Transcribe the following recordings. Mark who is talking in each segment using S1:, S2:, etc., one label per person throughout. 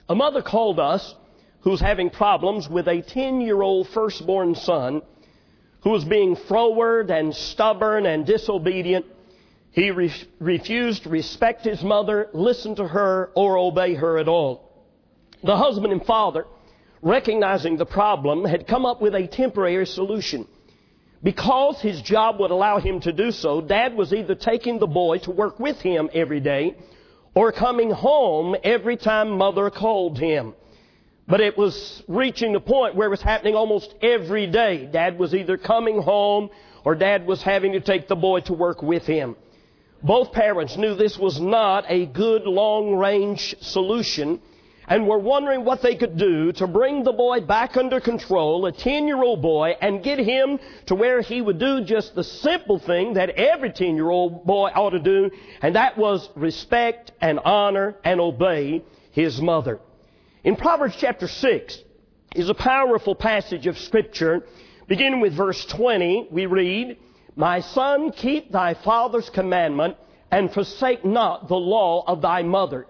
S1: A mother called us who's having problems with a 10-year-old firstborn son who was being froward and stubborn and disobedient. He refused to respect his mother, listen to her, or obey her at all. The husband and father, recognizing the problem, had come up with a temporary solution. Because his job would allow him to do so, Dad was either taking the boy to work with him every day or coming home every time Mother called him. But it was reaching the point where it was happening almost every day. Dad was either coming home or Dad was having to take the boy to work with him. Both parents knew this was not a good long-range solution and were wondering what they could do to bring the boy back under control, a 10-year-old boy, and get him to where he would do just the simple thing that every 10-year-old boy ought to do, and that was respect and honor and obey his mother. In Proverbs chapter 6 is a powerful passage of Scripture. Beginning with verse 20, we read, "My son, keep thy father's commandment, and forsake not the law of thy mother.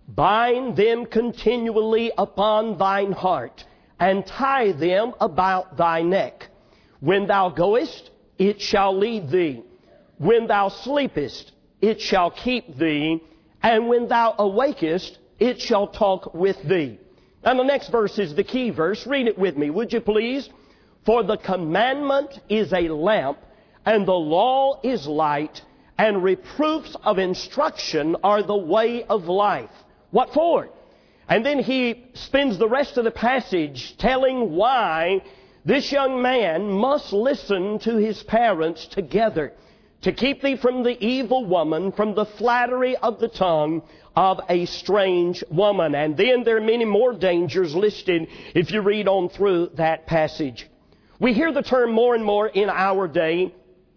S1: Bind them continually upon thine heart, and tie them about thy neck. When thou goest, it shall lead thee. When thou sleepest, it shall keep thee. And when thou awakest, it shall talk with thee." And the next verse is the key verse. Read it with me, would you please? "For the commandment is a lamp, and the law is light, and reproofs of instruction are the way of life." What for? And then he spends the rest of the passage telling why this young man must listen to his parents together to keep thee from the evil woman, from the flattery of the tongue of a strange woman. And then there are many more dangers listed if you read on through that passage. We hear the term more and more in our day,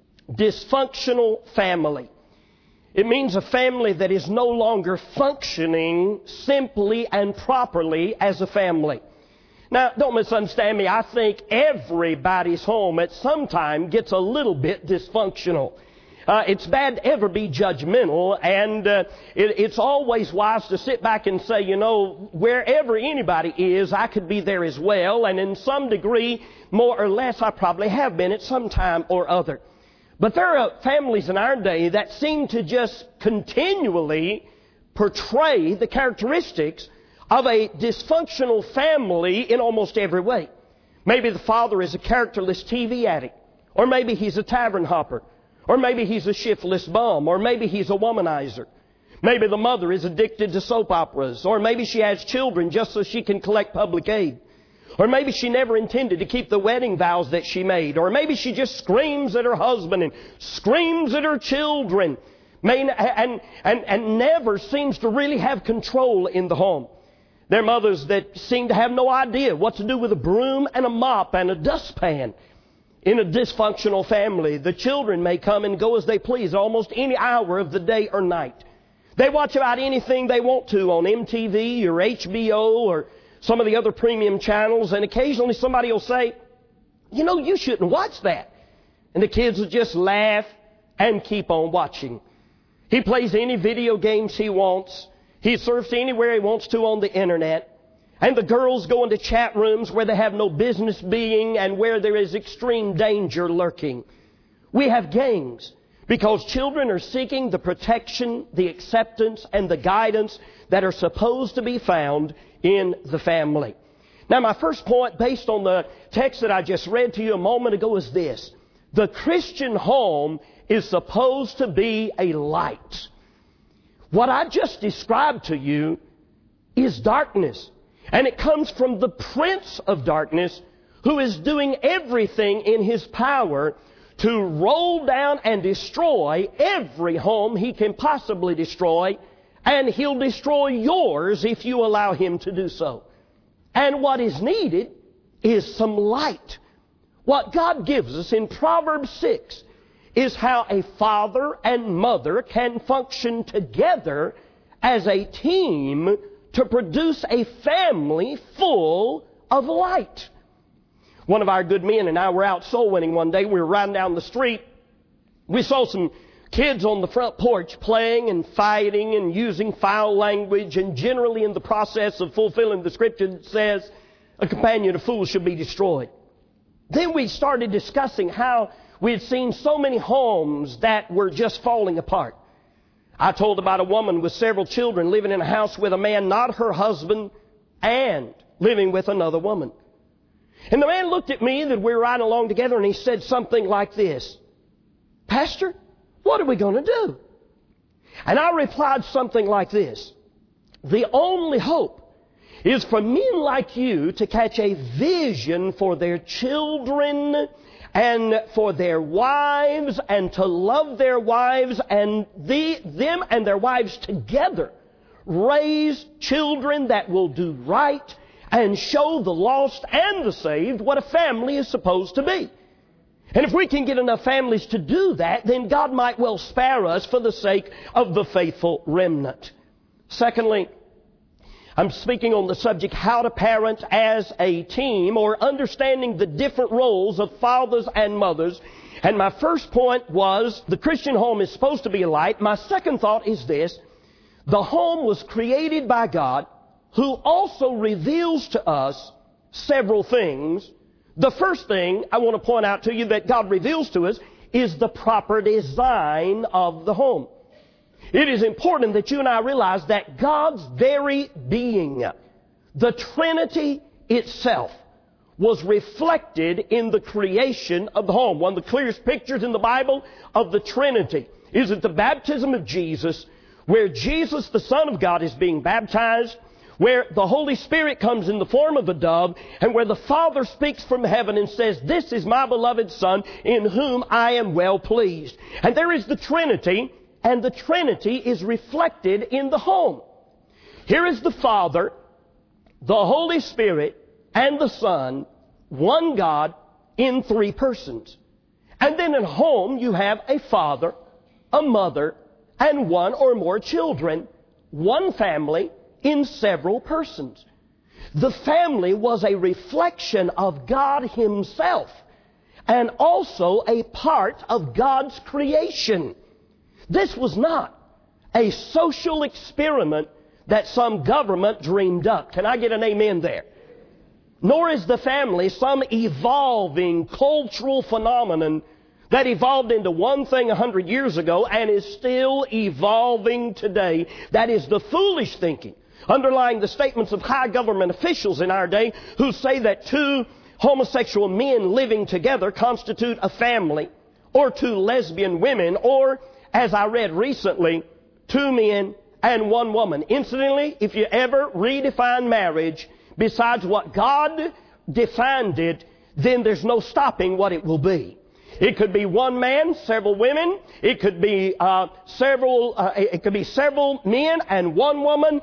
S1: dysfunctional family. It means a family that is no longer functioning simply and properly as a family. Now, don't misunderstand me. I think everybody's home at some time gets a little bit dysfunctional. It's bad to ever be judgmental, and it's always wise to sit back and say, you know, wherever anybody is, I could be there as well, and in some degree, more or less, I probably have been at some time or other. But there are families in our day that seem to just continually portray the characteristics of a dysfunctional family in almost every way. Maybe the father is a characterless TV addict, or maybe he's a tavern hopper, or maybe he's a shiftless bum, or maybe he's a womanizer. Maybe the mother is addicted to soap operas, or maybe she has children just so she can collect public aid. Or maybe she never intended to keep the wedding vows that she made. Or maybe she just screams at her husband and screams at her children and never seems to really have control in the home. There are mothers that seem to have no idea what to do with a broom and a mop and a dustpan. In a dysfunctional family, the children may come and go as they please almost any hour of the day or night. They watch about anything they want to on MTV or HBO or some of the other premium channels, and occasionally somebody will say, you know, you shouldn't watch that. And the kids will just laugh and keep on watching. He plays any video games he wants. He surfs anywhere he wants to on the internet. And the girls go into chat rooms where they have no business being and where there is extreme danger lurking. We have gangs because children are seeking the protection, the acceptance, and the guidance that are supposed to be found in the family. Now, my first point, based on the text that I just read to you a moment ago, is this. The Christian home is supposed to be a light. What I just described to you is darkness. And it comes from the prince of darkness who is doing everything in his power to roll down and destroy every home he can possibly destroy. And he'll destroy yours if you allow him to do so. And what is needed is some light. What God gives us in Proverbs 6 is how a father and mother can function together as a team to produce a family full of light. One of our good men and I were out soul winning one day. We were riding down the street. We saw some Kids on the front porch playing and fighting and using foul language, and generally in the process of fulfilling the scripture that says a companion of fools should be destroyed. Then we started discussing how we had seen so many homes that were just falling apart. I told about a woman with several children living in a house with a man not her husband and living with another woman. And the man looked at me that we were riding along together, and he said something like this: "Pastor, what are we going to do?" And I replied something like this: "The only hope is for men like you to catch a vision for their children and for their wives, and to love their wives, and them and their wives together raise children that will do right and show the lost and the saved what a family is supposed to be. And if we can get enough families to do that, then God might well spare us for the sake of the faithful remnant." Secondly, I'm speaking on the subject how to parent as a team, or understanding the different roles of fathers and mothers. And my first point was the Christian home is supposed to be a light. My second thought is this: the home was created by God, who also reveals to us several things. The first thing I want to point out to you that God reveals to us is the proper design of the home. It is important that you and I realize that God's very being, the Trinity itself, was reflected in the creation of the home. One of the clearest pictures in the Bible of the Trinity is at the baptism of Jesus, where Jesus, the Son of God, is being baptized, where the Holy Spirit comes in the form of a dove, and where the Father speaks from heaven and says, "This is my beloved Son, in whom I am well pleased." And there is the Trinity, and the Trinity is reflected in the home. Here is the Father, the Holy Spirit, and the Son, one God in three persons. And then in home you have a father, a mother, and one or more children, one family in several persons. The family was a reflection of God Himself, and also a part of God's creation. This was not a social experiment that some government dreamed up. Can I get an amen there? Nor is the family some evolving cultural phenomenon that evolved into one thing 100 years ago and is still evolving today. That is the foolish thinking underlying the statements of high government officials in our day, who say that two homosexual men living together constitute a family, or two lesbian women, or, as I read recently, two men and one woman. Incidentally, if you ever redefine marriage besides what God defined it, then there's no stopping what it will be. It could be one man, several women. It could be several men and one woman.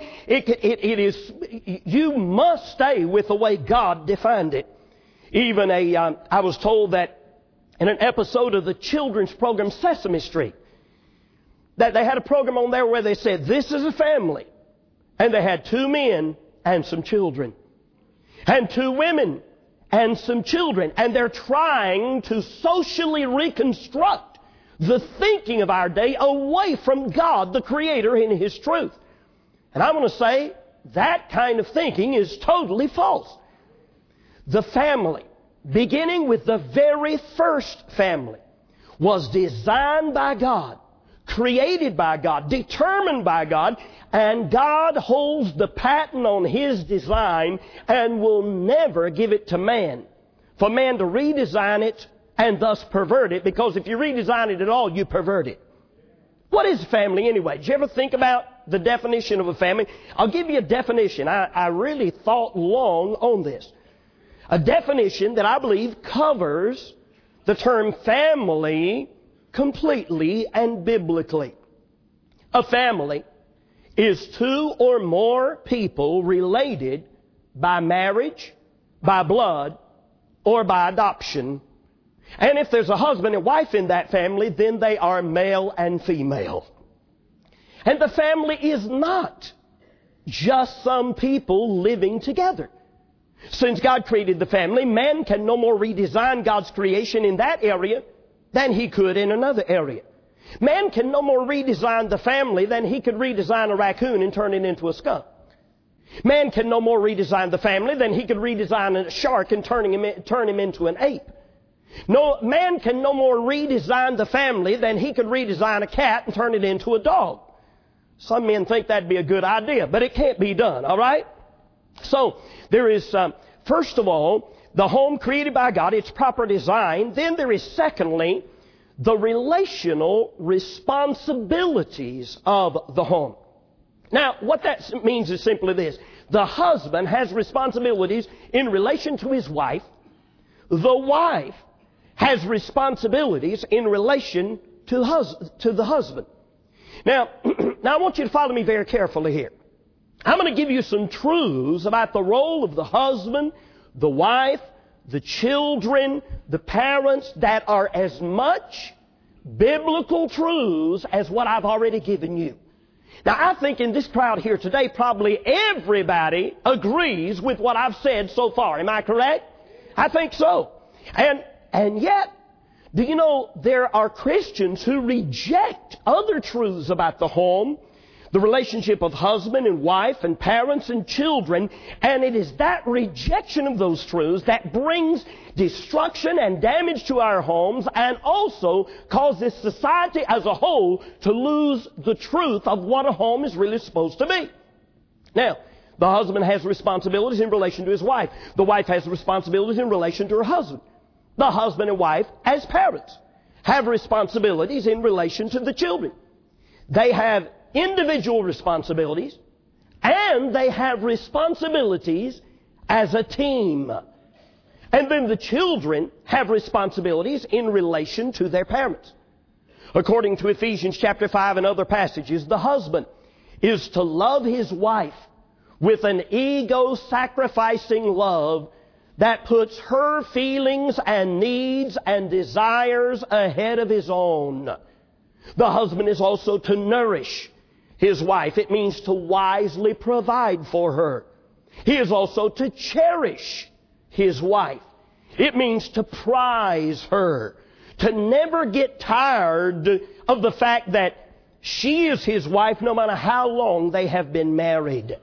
S1: You must stay with the way God defined it. Even I was told that in an episode of the children's program Sesame Street, that they had a program on there where they said, "This is a family," and they had two men and some children, and two women and some children, and they're trying to socially reconstruct the thinking of our day away from God, the Creator, in His truth. And I want to say that kind of thinking is totally false. The family, beginning with the very first family, was designed by God, created by God, determined by God, and God holds the patent on His design and will never give it to man, for man to redesign it and thus pervert it, because if you redesign it at all, you pervert it. What is family anyway? Did you ever think about the definition of a family? I'll give you a definition. I really thought long on this. A definition that I believe covers the term family completely and biblically. A family is two or more people related by marriage, by blood, or by adoption. And if there's a husband and wife in that family, then they are male and female. And the family is not just some people living together. Since God created the family, man can no more redesign God's creation in that area than he could in another area. Man can no more redesign the family than he could redesign a raccoon and turn it into a skunk. Man can no more redesign the family than he could redesign a shark and turn him into an ape. No, man can no more redesign the family than he could redesign a cat and turn it into a dog. Some men think that'd be a good idea, but it can't be done, all right? So, there is, first of all, the home created by God, its proper design. Then there is, secondly, the relational responsibilities of the home. Now, what that means is simply this. The husband has responsibilities in relation to his wife. The wife has responsibilities in relation to the husband. Now, I want you to follow me very carefully here. I'm going to give you some truths about the role of the husband, the wife, the children, the parents that are as much biblical truths as what I've already given you. Now, I think in this crowd here today, probably everybody agrees with what I've said so far. Am I correct? I think so. And yet, do you know there are Christians who reject other truths about the home, the relationship of husband and wife and parents and children, and it is that rejection of those truths that brings destruction and damage to our homes and also causes society as a whole to lose the truth of what a home is really supposed to be. Now, the husband has responsibilities in relation to his wife. The wife has responsibilities in relation to her husband. The husband and wife, as parents, have responsibilities in relation to the children. They have individual responsibilities, and they have responsibilities as a team. And then the children have responsibilities in relation to their parents. According to Ephesians chapter 5 and other passages, the husband is to love his wife with an ego-sacrificing love that puts her feelings and needs and desires ahead of his own. The husband is also to nourish his wife. It means to wisely provide for her. He is also to cherish his wife. It means to prize her, to never get tired of the fact that she is his wife no matter how long they have been married.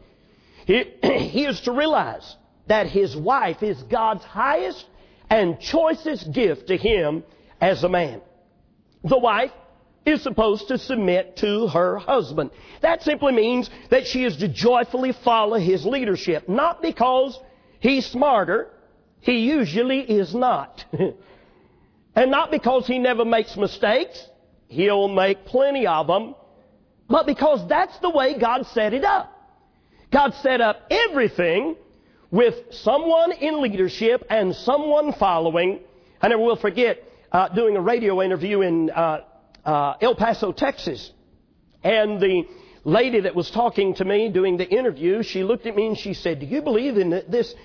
S1: He is to realize that his wife is God's highest and choicest gift to him as a man. The wife is supposed to submit to her husband. That simply means that she is to joyfully follow his leadership. Not because he's smarter. He usually is not. And not because he never makes mistakes. He'll make plenty of them. But because that's the way God set it up. God set up everything with someone in leadership and someone following. I never will forget doing a radio interview in El Paso, Texas. And the lady that was talking to me doing the interview, she looked at me and she said, "Do you believe in this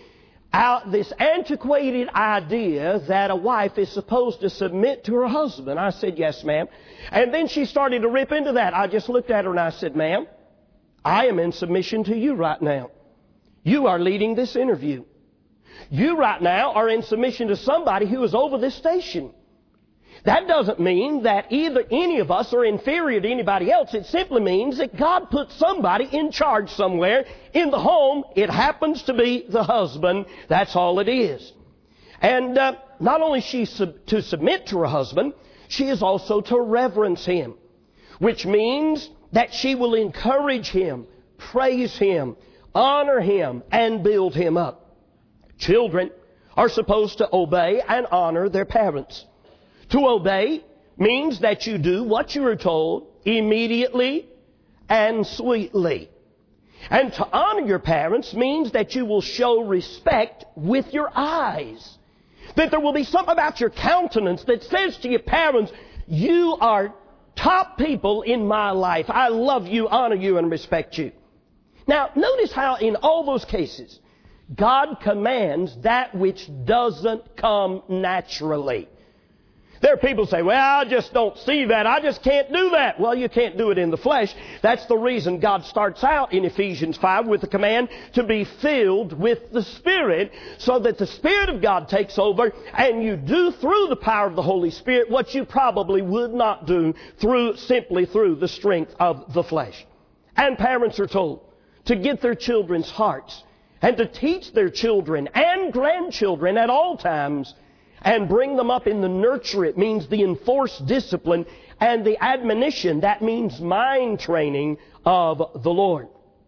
S1: antiquated idea that a wife is supposed to submit to her husband?" I said, "Yes, ma'am." And then she started to rip into that. I just looked at her and I said, "Ma'am, I am in submission to you right now. You are leading this interview. You right now are in submission to somebody who is over this station. That doesn't mean that either any of us are inferior to anybody else. It simply means that God put somebody in charge somewhere in the home. It happens to be the husband. That's all it is." And not only is she to submit to her husband, she is also to reverence him, which means that she will encourage him, praise him, honor him, and build him up. Children are supposed to obey and honor their parents. To obey means that you do what you are told immediately and sweetly. And to honor your parents means that you will show respect with your eyes. That there will be something about your countenance that says to your parents, "You are top people in my life. I love you, honor you, and respect you." Now, notice how in all those cases, God commands that which doesn't come naturally. There are people who say, well, I just don't see that. I just can't do that. Well, you can't do it in the flesh. That's the reason God starts out in Ephesians 5 with the command to be filled with the Spirit, so that the Spirit of God takes over and you do through the power of the Holy Spirit what you probably would not do simply through the strength of the flesh. And parents are told to get their children's hearts and to teach their children and grandchildren at all times and bring them up in the nurture. It means the enforced discipline, and the admonition. That means mind training of the Lord.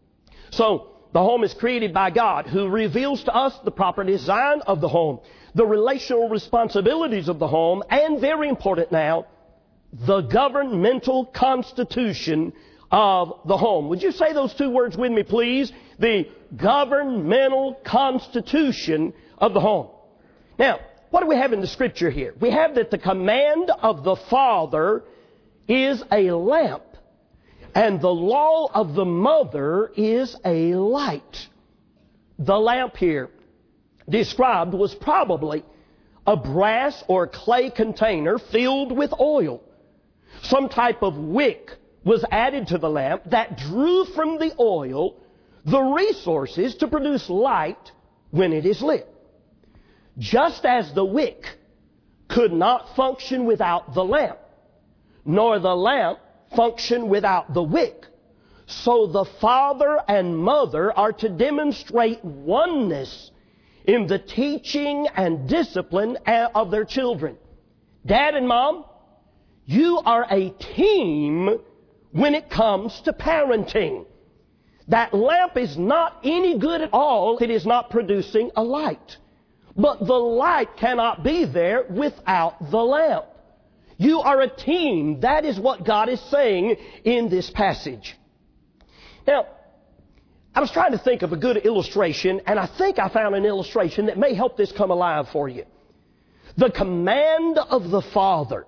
S1: So, the home is created by God, who reveals to us the proper design of the home, the relational responsibilities of the home, and very important now, the governmental constitution of the home. Would you say those two words with me, please? The governmental constitution of the home. Now, what do we have in the Scripture here? We have that the command of the Father is a lamp, and the law of the mother is a light. The lamp here described was probably a brass or clay container filled with oil. Some type of wick was added to the lamp that drew from the oil the resources to produce light when it is lit. Just as the wick could not function without the lamp, nor the lamp function without the wick, so the father and mother are to demonstrate oneness in the teaching and discipline of their children. Dad and Mom, you are a team when it comes to parenting. That lamp is not any good at all if it is not producing a light. But the light cannot be there without the lamp. You are a team. That is what God is saying in this passage. Now, I was trying to think of a good illustration, and I think I found an illustration that may help this come alive for you. The command of the Father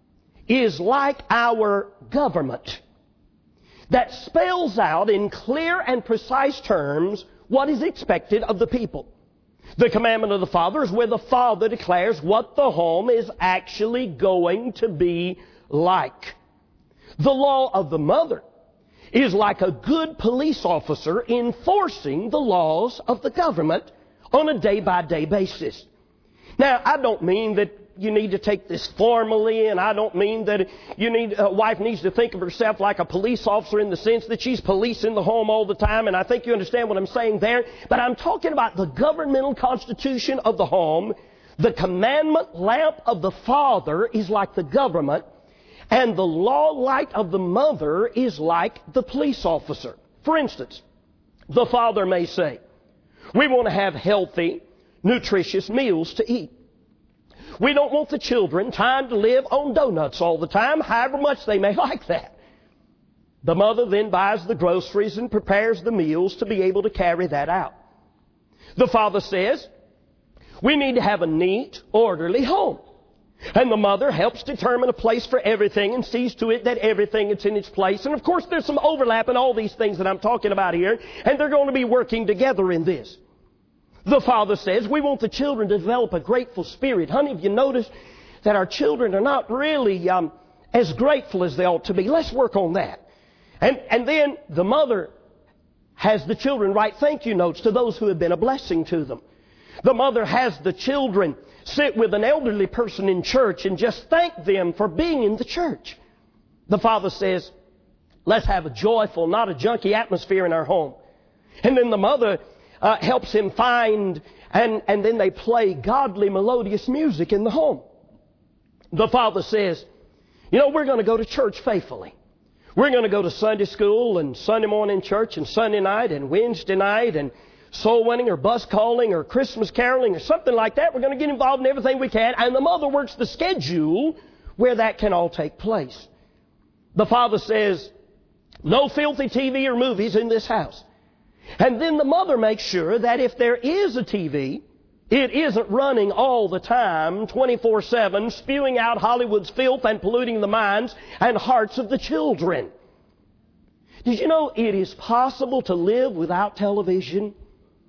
S1: is like our government that spells out in clear and precise terms what is expected of the people. The commandment of the Father is where the Father declares what the home is actually going to be like. The law of the mother is like a good police officer enforcing the laws of the government on a day-by-day basis. Now, I don't mean that you need to take this formally, and I don't mean that a wife needs to think of herself like a police officer in the sense that she's policing the home all the time, and I think you understand what I'm saying there. But I'm talking about the governmental constitution of the home. The commandment lamp of the Father is like the government, and the law light of the mother is like the police officer. For instance, the father may say, we want to have healthy, nutritious meals to eat. We don't want the children trying to live on donuts all the time, however much they may like that. The mother then buys the groceries and prepares the meals to be able to carry that out. The father says, we need to have a neat, orderly home. And the mother helps determine a place for everything and sees to it that everything is in its place. And of course there's some overlap in all these things that I'm talking about here, and they're going to be working together in this. The father says, we want the children to develop a grateful spirit. Honey, have you noticed that our children are not really as grateful as they ought to be? Let's work on that. And then the mother has the children write thank you notes to those who have been a blessing to them. The mother has the children sit with an elderly person in church and just thank them for being in the church. The father says, let's have a joyful, not a junky atmosphere in our home. And then the mother helps him find, and then they play godly, melodious music in the home. The father says, we're going to go to church faithfully. We're going to go to Sunday school and Sunday morning church and Sunday night and Wednesday night and soul winning or bus calling or Christmas caroling or something like that. We're going to get involved in everything we can. And the mother works the schedule where that can all take place. The father says, no filthy TV or movies in this house. And then the mother makes sure that if there is a TV, it isn't running all the time, 24/7, spewing out Hollywood's filth and polluting the minds and hearts of the children. Did you know it is possible to live without television?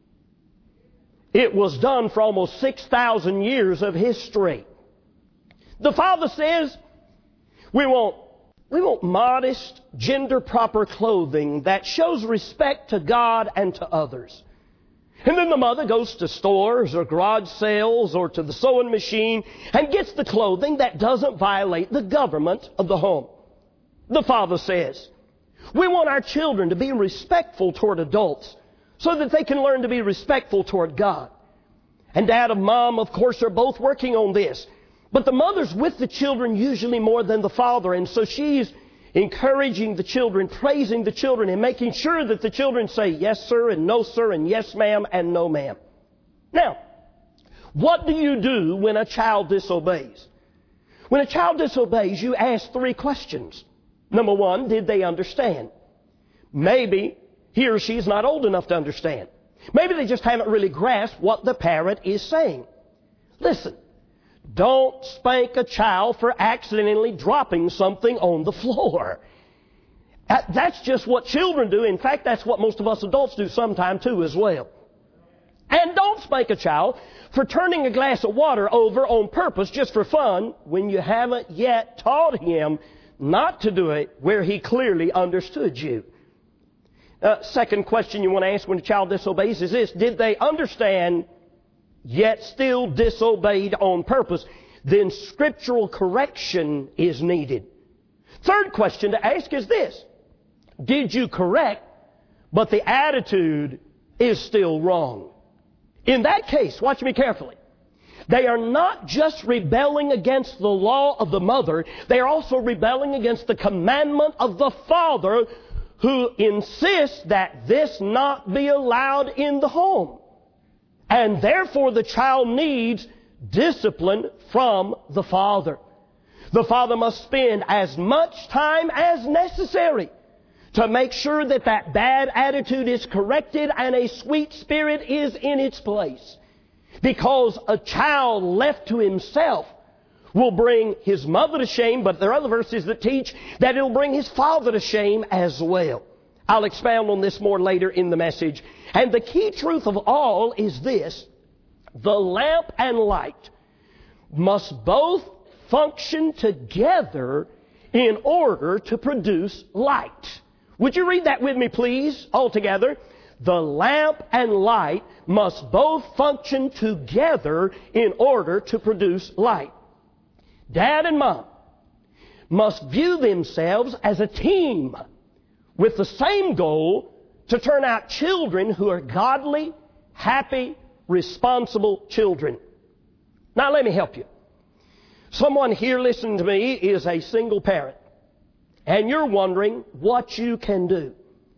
S1: It was done for almost 6,000 years of history. The father says, we want modest, gender-proper clothing that shows respect to God and to others. And then the mother goes to stores or garage sales or to the sewing machine and gets the clothing that doesn't violate the government of the home. The father says, we want our children to be respectful toward adults so that they can learn to be respectful toward God. And dad and mom, of course, are both working on this. But the mother's with the children usually more than the father, and so she's encouraging the children, praising the children, and making sure that the children say yes, sir, and no, sir, and yes, ma'am, and no, ma'am. Now, what do you do when a child disobeys? When a child disobeys, you ask 3 questions. Number 1, did they understand? Maybe he or she is not old enough to understand. Maybe they just haven't really grasped what the parent is saying. Listen. Don't spank a child for accidentally dropping something on the floor. That's just what children do. In fact, that's what most of us adults do sometime too as well. And don't spank a child for turning a glass of water over on purpose just for fun when you haven't yet taught him not to do it where he clearly understood you. Second question you want to ask when a child disobeys is this: did they understand yet still disobeyed on purpose? Then scriptural correction is needed. Third question to ask is this: did you correct, but the attitude is still wrong? In that case, watch me carefully. They are not just rebelling against the law of the mother, they are also rebelling against the commandment of the father, who insists that this not be allowed in the home. And therefore the child needs discipline from the father. The father must spend as much time as necessary to make sure that that bad attitude is corrected and a sweet spirit is in its place. Because a child left to himself will bring his mother to shame, but there are other verses that teach that it will bring his father to shame as well. I'll expound on this more later in the message. And the key truth of all is this: the lamp and light must both function together in order to produce light. Would you read that with me, please, all together? The lamp and light must both function together in order to produce light. Dad and Mom must view themselves as a team with the same goal to turn out children who are godly, happy, responsible children. Now let me help you. Someone here listening to me is a single parent, and you're wondering what you can do.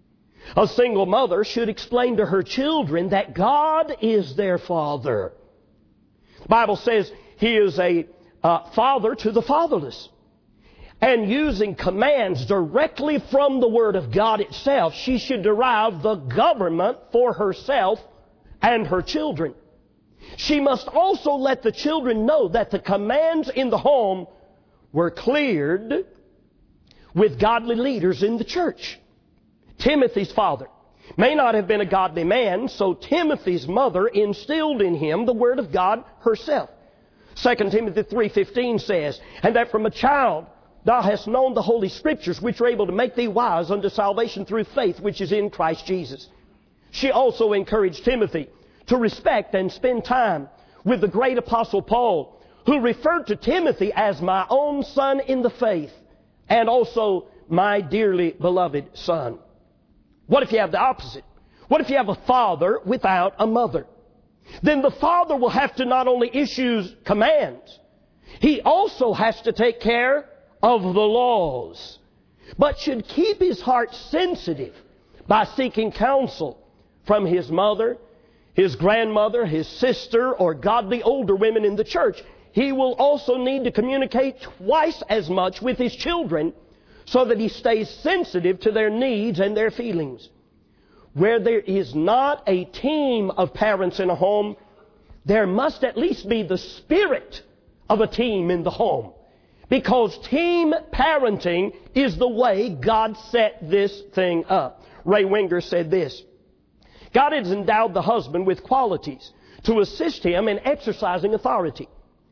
S1: A single mother should explain to her children that God is their father. The Bible says He is a father to the fatherless. And using commands directly from the Word of God itself, she should derive the government for herself and her children. She must also let the children know that the commands in the home were cleared with godly leaders in the church. Timothy's father may not have been a godly man, so Timothy's mother instilled in him the Word of God herself. 2 Timothy 3:15 says, "And that from a child thou hast known the Holy Scriptures, which are able to make thee wise unto salvation through faith which is in Christ Jesus." She also encouraged Timothy to respect and spend time with the great Apostle Paul, who referred to Timothy as my own son in the faith and also my dearly beloved son. What if you have the opposite? What if you have a father without a mother? Then the father will have to not only issue commands, he also has to take care of the laws, but should keep his heart sensitive by seeking counsel from his mother, his grandmother, his sister, or godly older women in the church. He will also need to communicate twice as much with his children so that he stays sensitive to their needs and their feelings. Where there is not a team of parents in a home, there must at least be the spirit of a team in the home. Because team parenting is the way God set this thing up. Ray Winger said this: God has endowed the husband with qualities to assist him in exercising authority.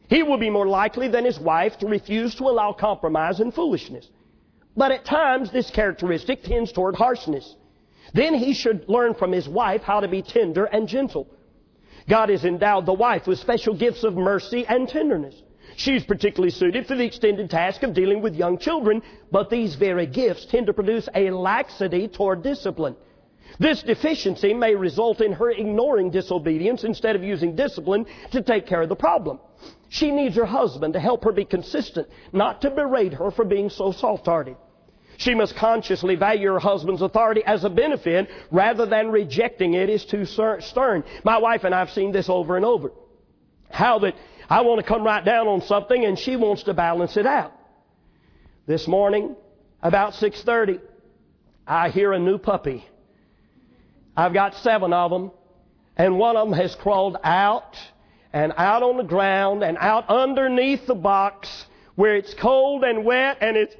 S1: He will be more likely than his wife to refuse to allow compromise and foolishness. But at times, this characteristic tends toward harshness. Then he should learn from his wife how to be tender and gentle. God has endowed the wife with special gifts of mercy and tenderness. She's particularly suited for the extended task of dealing with young children, but these very gifts tend to produce a laxity toward discipline. This deficiency may result in her ignoring disobedience instead of using discipline to take care of the problem. She needs her husband to help her be consistent, not to berate her for being so soft-hearted. She must consciously value her husband's authority as a benefit rather than rejecting it as too stern. My wife and I have seen this over and over. How that I want to come right down on something and she wants to balance it out. This morning, about 6:30, I hear a new puppy. I've got 7 of them, and one of them has crawled out and out on the ground and out underneath the box where it's cold and wet and it's...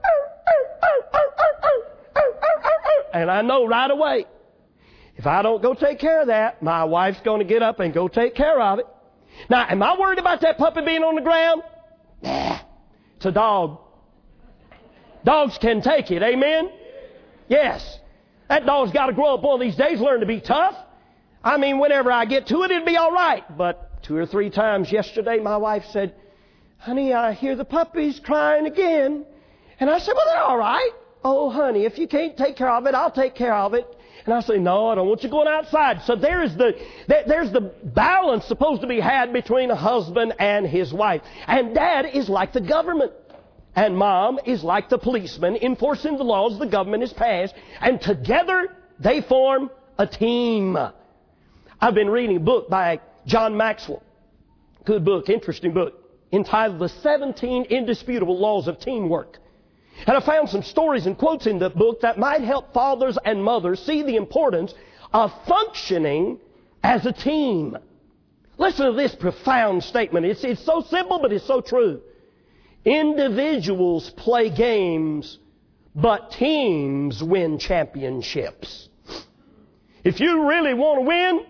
S1: And I know right away, if I don't go take care of that, my wife's going to get up and go take care of it. Now, am I worried about that puppy being on the ground? Nah, it's a dog. Dogs can take it, amen? Yes. That dog's got to grow up one of these days, learn to be tough. I mean, whenever I get to it, it'll be all right. But 2 or 3 times yesterday, my wife said, "Honey, I hear the puppies crying again." And I said, "Well, they're all right." "Oh, honey, if you can't take care of it, I'll take care of it." And I say, "No, I don't want you going outside." So there's the balance supposed to be had between a husband and his wife. And Dad is like the government. And Mom is like the policeman enforcing the laws the government has passed. And together they form a team. I've been reading a book by John Maxwell. Good book, interesting book, entitled The 17 Indisputable Laws of Teamwork. And I found some stories and quotes in the book that might help fathers and mothers see the importance of functioning as a team. Listen to this profound statement. It's so simple, but it's so true. Individuals play games, but teams win championships. If you really want to win,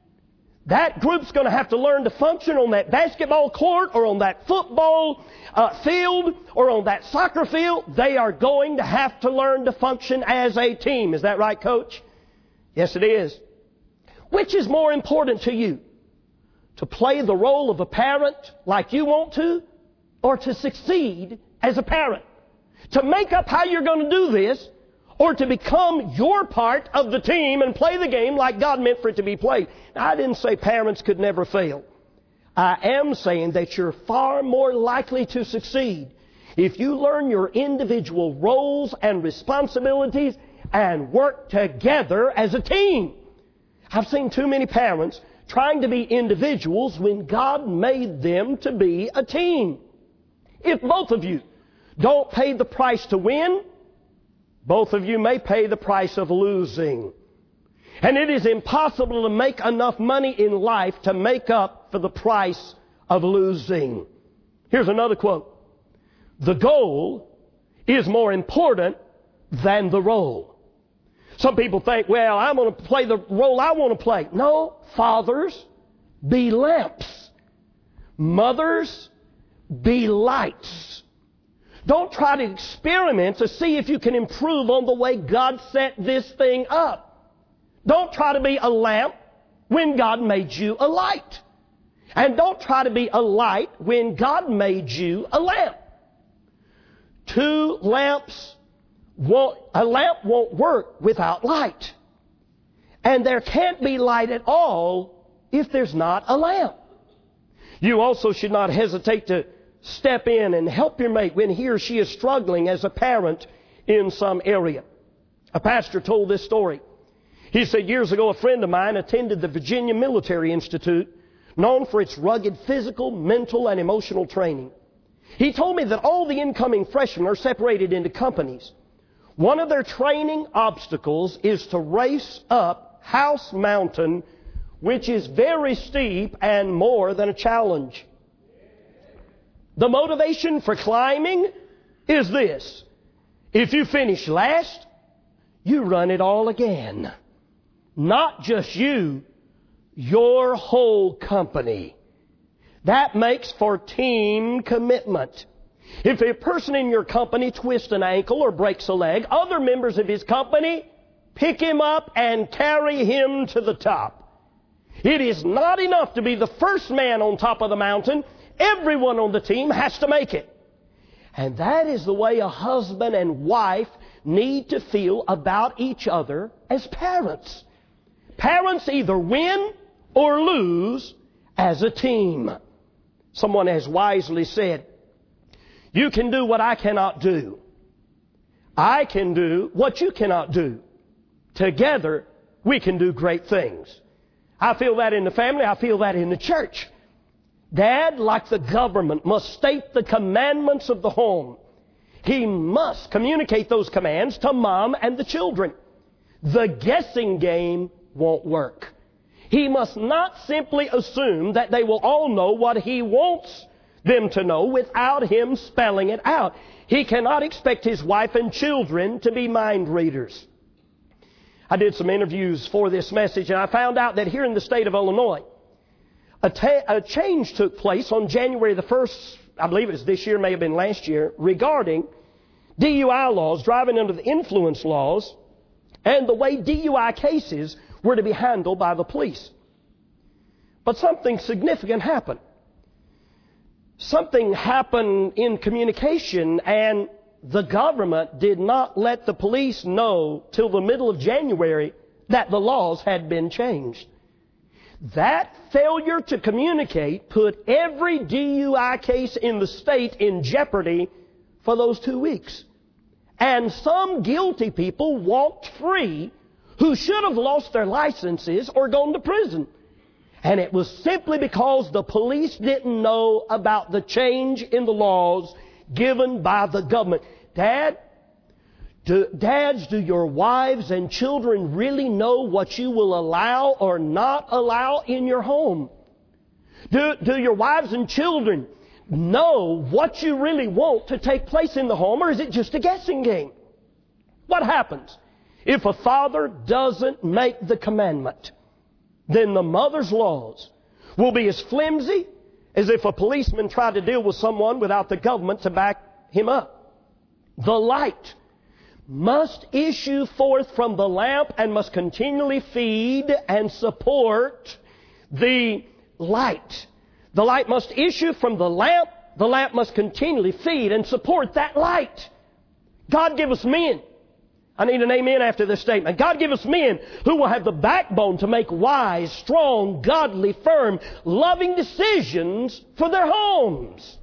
S1: that group's going to have to learn to function on that basketball court or on that football field or on that soccer field. They are going to have to learn to function as a team. Is that right, Coach? Yes, it is. Which is more important to you? To play the role of a parent like you want to, or to succeed as a parent? To make up how you're going to do this, or to become your part of the team and play the game like God meant for it to be played. Now, I didn't say parents could never fail. I am saying that you're far more likely to succeed if you learn your individual roles and responsibilities and work together as a team. I've seen too many parents trying to be individuals when God made them to be a team. If both of you don't pay the price to win, both of you may pay the price of losing. And it is impossible to make enough money in life to make up for the price of losing. Here's another quote. The goal is more important than the role. Some people think, well, I'm going to play the role I want to play. No, fathers, be lamps. Mothers, be lights. Don't try to experiment to see if you can improve on the way God set this thing up. Don't try to be a lamp when God made you a light. And don't try to be a light when God made you a lamp. A lamp won't work without light. And there can't be light at all if there's not a lamp. You also should not hesitate to step in and help your mate when he or she is struggling as a parent in some area. A pastor told this story. He said, years ago, a friend of mine attended the Virginia Military Institute, known for its rugged physical, mental, and emotional training. He told me that all the incoming freshmen are separated into companies. One of their training obstacles is to race up House Mountain, which is very steep and more than a challenge. The motivation for climbing is this. If you finish last, you run it all again. Not just you, your whole company. That makes for team commitment. If a person in your company twists an ankle or breaks a leg, other members of his company pick him up and carry him to the top. It is not enough to be the first man on top of the mountain. Everyone on the team has to make it. And that is the way a husband and wife need to feel about each other as parents. Parents either win or lose as a team. Someone has wisely said, "You can do what I cannot do. I can do what you cannot do. Together, we can do great things." I feel that in the family. I feel that in the church. Dad, like the government, must state the commandments of the home. He must communicate those commands to mom and the children. The guessing game won't work. He must not simply assume that they will all know what he wants them to know without him spelling it out. He cannot expect his wife and children to be mind readers. I did some interviews for this message, and I found out that here in the state of Illinois, a change took place on January the 1st, I believe it was this year, may have been last year, regarding DUI laws, driving under the influence laws, and the way DUI cases were to be handled by the police. But something significant happened. Something happened in communication, and the government did not let the police know till the middle of January that the laws had been changed. That failure to communicate put every DUI case in the state in jeopardy for those 2 weeks. And some guilty people walked free who should have lost their licenses or gone to prison. And it was simply because the police didn't know about the change in the laws given by the government. Dads, do your wives and children really know what you will allow or not allow in your home? Do your wives and children know what you really want to take place in the home, or is it just a guessing game? What happens if a father doesn't make the commandment? Then the mother's laws will be as flimsy as if a policeman tried to deal with someone without the government to back him up. The light must issue forth from the lamp and must continually feed and support the light. The light must issue from the lamp. The lamp must continually feed and support that light. God give us men. I need an amen after this statement. God give us men who will have the backbone to make wise, strong, godly, firm, loving decisions for their homes.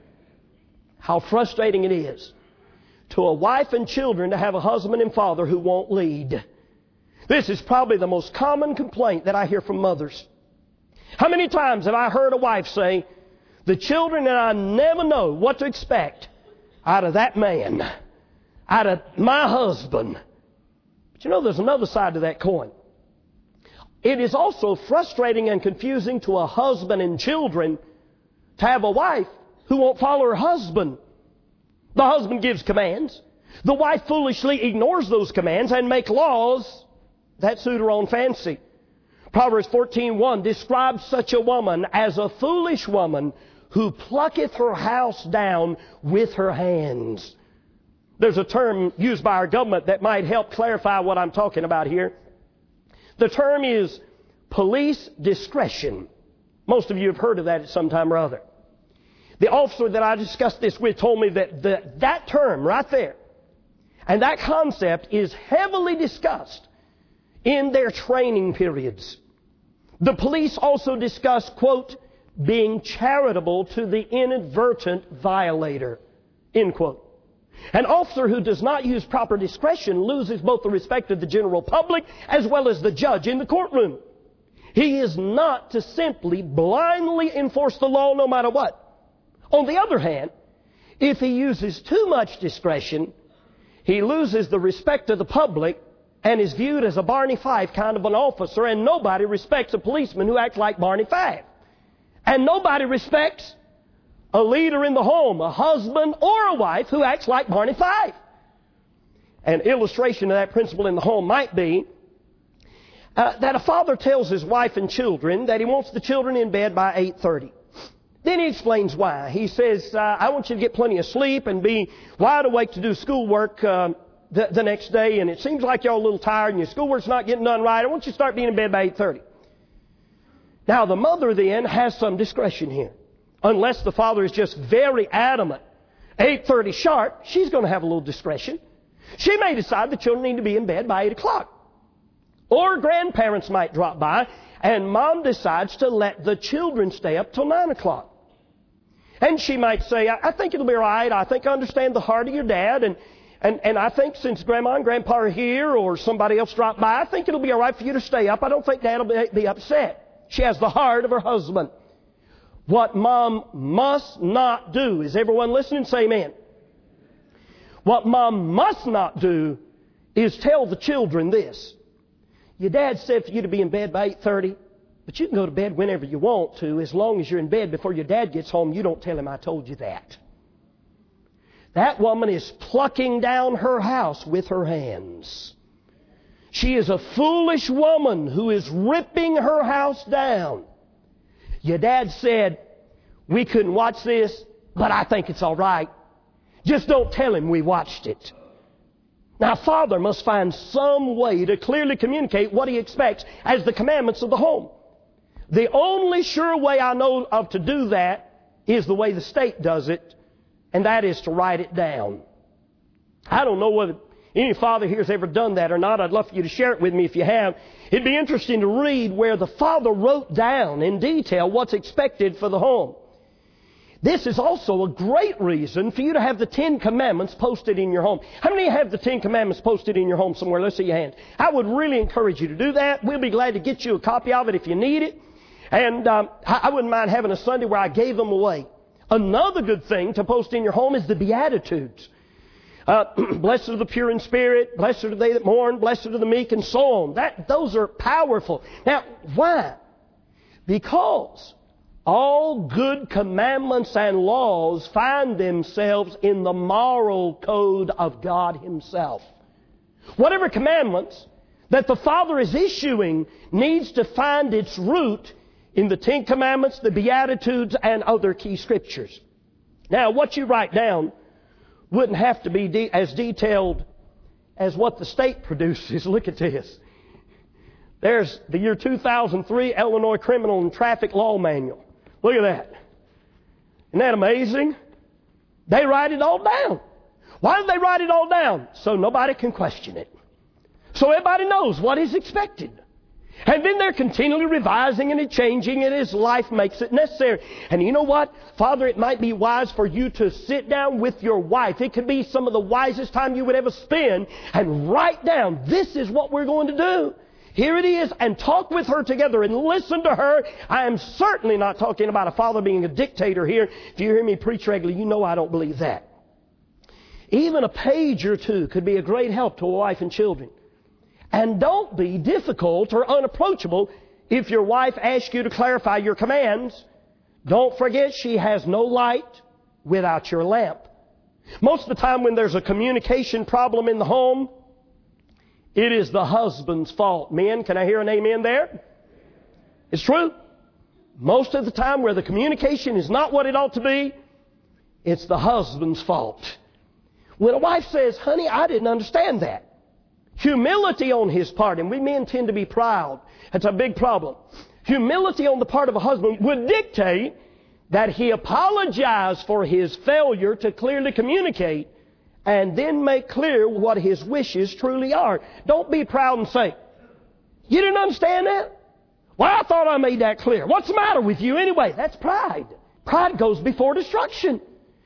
S1: How frustrating it is to a wife and children to have a husband and father who won't lead. This is probably the most common complaint that I hear from mothers. How many times have I heard a wife say, "The children and I never know what to expect out of that man, out of my husband." But you know, there's another side to that coin. It is also frustrating and confusing to a husband and children to have a wife who won't follow her husband. The husband gives commands. The wife foolishly ignores those commands and makes laws that suit her own fancy. Proverbs 14:1 describes such a woman as a foolish woman who plucketh her house down with her hands. There's a term used by our government that might help clarify what I'm talking about here. The term is police discretion. Most of you have heard of that at some time or other. The officer that I discussed this with told me that that term right there and that concept is heavily discussed in their training periods. The police also discuss, quote, being charitable to the inadvertent violator, end quote. An officer who does not use proper discretion loses both the respect of the general public as well as the judge in the courtroom. He is not to simply blindly enforce the law no matter what. On the other hand, if he uses too much discretion, he loses the respect of the public and is viewed as a Barney Fife kind of an officer, and nobody respects a policeman who acts like Barney Fife. And nobody respects a leader in the home, a husband or a wife who acts like Barney Fife. An illustration of that principle in the home might be that a father tells his wife and children that he wants the children in bed by 8:30. Then he explains why. He says, I want you to get plenty of sleep and be wide awake to do schoolwork the next day. And it seems like you're a little tired and your schoolwork's not getting done right. I want you to start being in bed by 8:30. Now, the mother then has some discretion here. Unless the father is just very adamant, 8:30 sharp, she's going to have a little discretion. She may decide the children need to be in bed by 8 o'clock. Or grandparents might drop by, and mom decides to let the children stay up till 9 o'clock. And she might say, I think it'll be all right. I think I understand the heart of your dad. And I think since Grandma and Grandpa are here or somebody else dropped by, I think it'll be all right for you to stay up. I don't think Dad will be upset. She has the heart of her husband. What Mom must not do, is everyone listening? Say amen. What Mom must not do is tell the children this. Your dad said for you to be in bed by 8:30, but you can go to bed whenever you want to, as long as you're in bed before your dad gets home. You don't tell him I told you that. That woman is plucking down her house with her hands. She is a foolish woman who is ripping her house down. Your dad said, we couldn't watch this, but I think it's all right. Just don't tell him we watched it. Now, father must find some way to clearly communicate what he expects as the commandments of the home. The only sure way I know of to do that is the way the state does it, and that is to write it down. I don't know whether any father here has ever done that or not. I'd love for you to share it with me if you have. It'd be interesting to read where the father wrote down in detail what's expected for the home. This is also a great reason for you to have the 10 Commandments posted in your home. How many have the 10 Commandments posted in your home somewhere? Let's see your hand. I would really encourage you to do that. We'll be glad to get you a copy of it if you need it. And I wouldn't mind having a Sunday where I gave them away. Another good thing to post in your home is the Beatitudes. Blessed are the pure in spirit, blessed are they that mourn, blessed are the meek, and so on. Those are powerful. Now, why? Because all good commandments and laws find themselves in the moral code of God Himself. Whatever commandments that the Father is issuing needs to find its root in the 10 Commandments, the Beatitudes, and other key Scriptures. Now, what you write down wouldn't have to be as detailed as what the state produces. Look at this. There's the year 2003 Illinois Criminal and Traffic Law Manual. Look at that. Isn't that amazing? They write it all down. Why do they write it all down? So nobody can question it. So everybody knows what is expected. And then they're continually revising and changing it as life makes it necessary. And you know what? Father, it might be wise for you to sit down with your wife. It could be some of the wisest time you would ever spend and write down, this is what we're going to do. Here it is, and talk with her together and listen to her. I am certainly not talking about a father being a dictator here. If you hear me preach regularly, you know I don't believe that. Even a page or two could be a great help to a wife and children. And don't be difficult or unapproachable if your wife asks you to clarify your commands. Don't forget she has no light without your lamp. Most of the time when there's a communication problem in the home, it is the husband's fault. Men, can I hear an amen there? It's true. Most of the time where the communication is not what it ought to be, it's the husband's fault. When a wife says, honey, I didn't understand that. Humility on his part, and we men tend to be proud. That's a big problem. Humility on the part of a husband would dictate that he apologize for his failure to clearly communicate and then make clear what his wishes truly are. Don't be proud and say, you didn't understand that? Well, I thought I made that clear. What's the matter with you anyway? That's pride. Pride goes before destruction.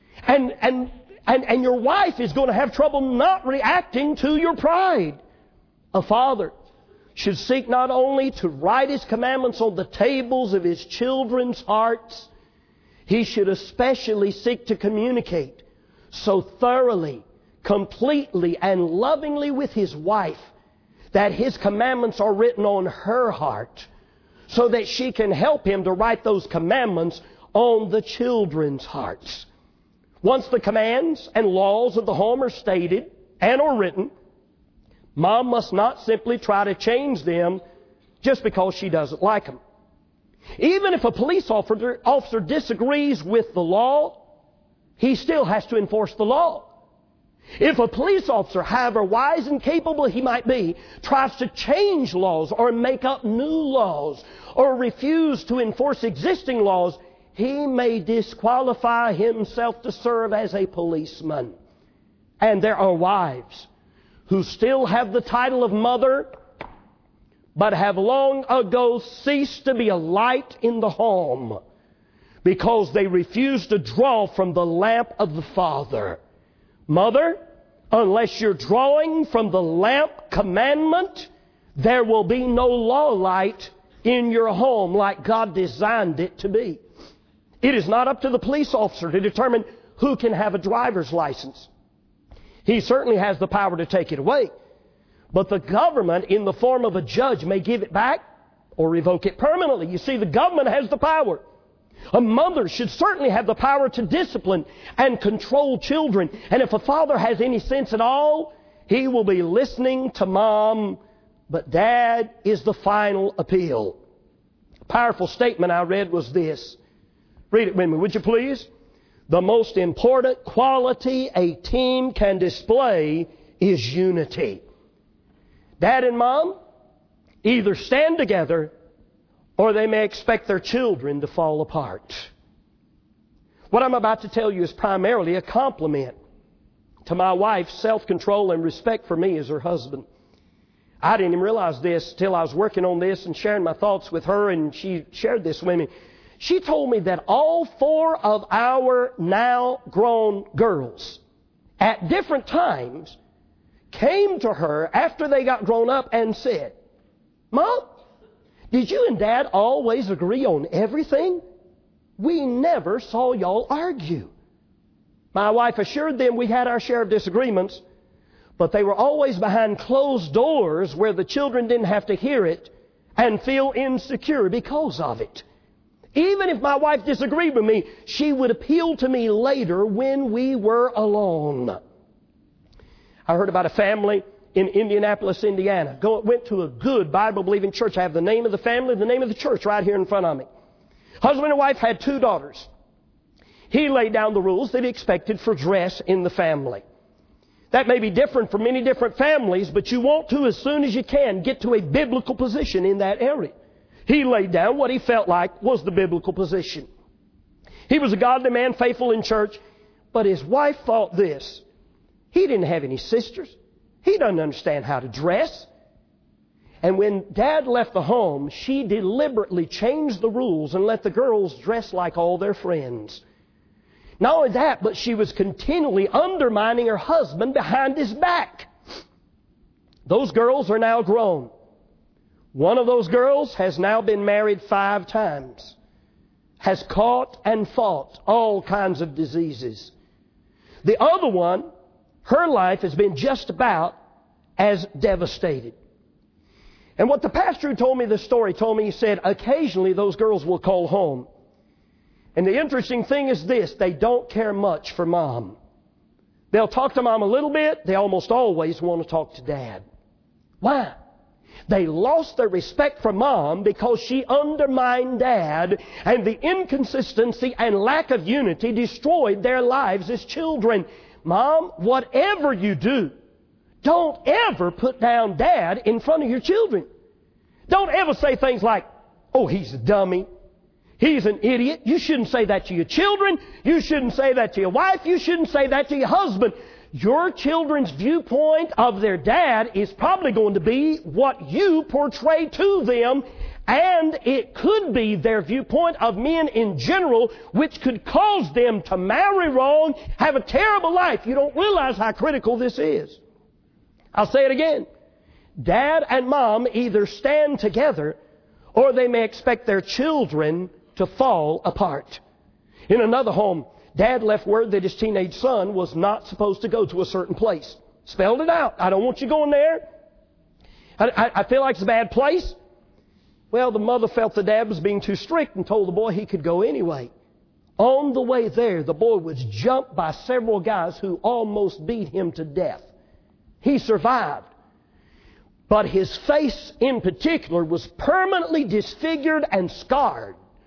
S1: And your wife is going to have trouble not reacting to your pride. A father should seek not only to write his commandments on the tables of his children's hearts, he should especially seek to communicate so thoroughly, completely, and lovingly with his wife that his commandments are written on her heart so that she can help him to write those commandments on the children's hearts. Once the commands and laws of the home are stated and are written, Mom must not simply try to change them just because she doesn't like them. Even if a police officer disagrees with the law, he still has to enforce the law. If a police officer, however wise and capable he might be, tries to change laws or make up new laws or refuse to enforce existing laws, he may disqualify himself to serve as a policeman. And there are wives who still have the title of mother, but have long ago ceased to be a light in the home because they refuse to draw from the lamp of the Father. Mother, unless you're drawing from the lamp commandment, there will be no law light in your home like God designed it to be. It is not up to the police officer to determine who can have a driver's license. He certainly has the power to take it away. But the government, in the form of a judge, may give it back or revoke it permanently. You see, the government has the power. A mother should certainly have the power to discipline and control children. And if a father has any sense at all, he will be listening to mom, but dad is the final appeal. A powerful statement I read was this. Read it with me, would you please? The most important quality a team can display is unity. Dad and mom either stand together or they may expect their children to fall apart. What I'm about to tell you is primarily a compliment to my wife's self-control and respect for me as her husband. I didn't even realize this till I was working on this and sharing my thoughts with her, and she shared this with me. She told me that all 4 of our now grown girls at different times came to her after they got grown up and said, Mom, did you and Dad always agree on everything? We never saw y'all argue. My wife assured them we had our share of disagreements, but they were always behind closed doors where the children didn't have to hear it and feel insecure because of it. Even if my wife disagreed with me, she would appeal to me later when we were alone. I heard about a family in Indianapolis, Indiana. Went to a good Bible-believing church. I have the name of the family, the name of the church right here in front of me. Husband and wife had 2 daughters. He laid down the rules that he expected for dress in the family. That may be different for many different families, but you want to, as soon as you can, get to a biblical position in that area. He laid down what he felt like was the biblical position. He was a godly man, faithful in church, but his wife thought this. He didn't have any sisters. He doesn't understand how to dress. And when Dad left the home, she deliberately changed the rules and let the girls dress like all their friends. Not only that, but she was continually undermining her husband behind his back. Those girls are now grown. One of those girls has now been married 5 times, has caught and fought all kinds of diseases. The other one, her life has been just about as devastated. And what the pastor who told me this story told me, he said, occasionally those girls will call home. And the interesting thing is this, they don't care much for mom. They'll talk to mom a little bit, they almost always want to talk to dad. Why? They lost their respect for mom because she undermined dad, and the inconsistency and lack of unity destroyed their lives as children. Mom, whatever you do, don't ever put down dad in front of your children. Don't ever say things like, oh, he's a dummy. He's an idiot. You shouldn't say that to your children. You shouldn't say that to your wife. You shouldn't say that to your husband. Your children's viewpoint of their dad is probably going to be what you portray to them, and it could be their viewpoint of men in general, which could cause them to marry wrong, have a terrible life. You don't realize how critical this is. I'll say it again. Dad and mom either stand together or they may expect their children to fall apart. In another home, Dad left word that his teenage son was not supposed to go to a certain place. Spelled it out. I don't want you going there. I feel like it's a bad place. Well, the mother felt the dad was being too strict and told the boy he could go anyway. On the way there, the boy was jumped by several guys who almost beat him to death. He survived. But his face in particular was permanently disfigured and scarred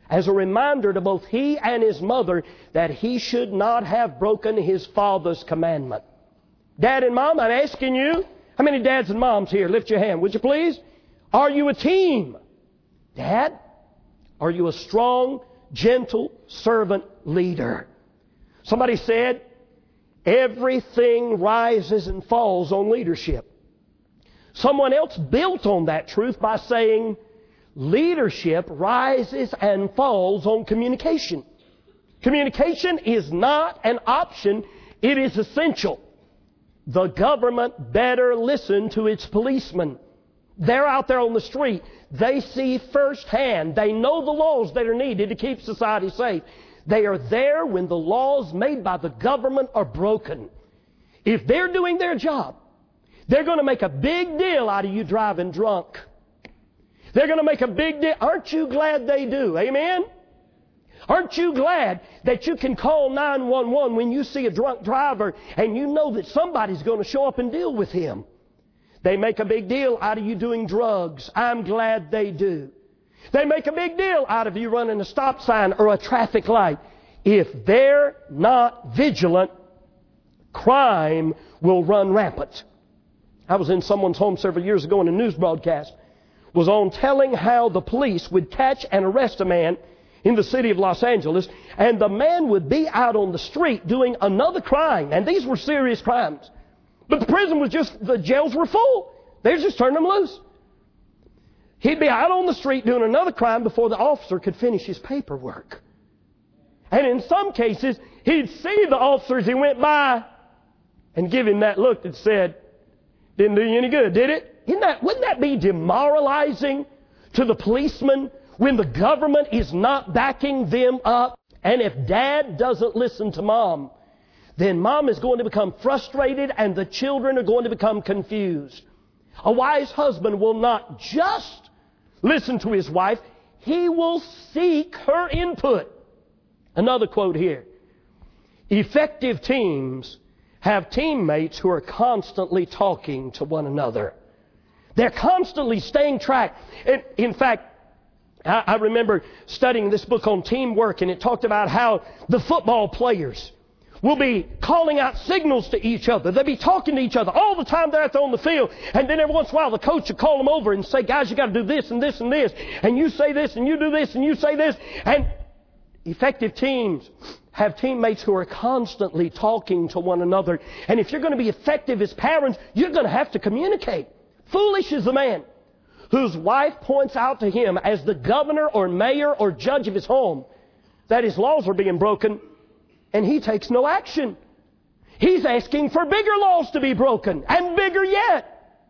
S1: as a reminder to both he and his mother that he should not have broken his father's commandment. Dad and Mom, I'm asking you, how many dads and moms here? Lift your hand, would you please? Are you a team? Dad, are you a strong, gentle servant leader? Somebody said, everything rises and falls on leadership. Someone else built on that truth by saying, leadership rises and falls on communication. Communication is not an option, it is essential. The government better listen to its policemen. They're out there on the street. They see firsthand. They know the laws that are needed to keep society safe. They are there when the laws made by the government are broken. If they're doing their job, they're going to make a big deal out of you driving drunk. They're going to make a big deal. Aren't you glad they do? Amen? Aren't you glad that you can call 911 when you see a drunk driver and you know that somebody's going to show up and deal with him? They make a big deal out of you doing drugs. I'm glad they do. They make a big deal out of you running a stop sign or a traffic light. If they're not vigilant, crime will run rampant. I was in someone's home several years ago in a news broadcast. Was on telling how the police would catch and arrest a man in the city of Los Angeles, and the man would be out on the street doing another crime, and these were serious crimes. But the jails were full. They just turned them loose. He'd be out on the street doing another crime before the officer could finish his paperwork. And in some cases, he'd see the officer as he went by and give him that look that said, didn't do you any good, did it? Wouldn't that be demoralizing to the policeman when the government is not backing them up? And if Dad doesn't listen to Mom, then Mom is going to become frustrated and the children are going to become confused. A wise husband will not just listen to his wife, he will seek her input. Another quote here. Effective teams have teammates who are constantly talking to one another. They're constantly staying track. In fact, I remember studying this book on teamwork, and it talked about how the football players will be calling out signals to each other. They'll be talking to each other all the time they're out there on the field. And then every once in a while the coach will call them over and say, guys, you got to do this and this and this. And you say this and you do this and you say this. And effective teams have teammates who are constantly talking to one another. And if you're going to be effective as parents, you're going to have to communicate. Foolish is the man whose wife points out to him as the governor or mayor or judge of his home that his laws are being broken, and he takes no action. He's asking for bigger laws to be broken, and bigger yet.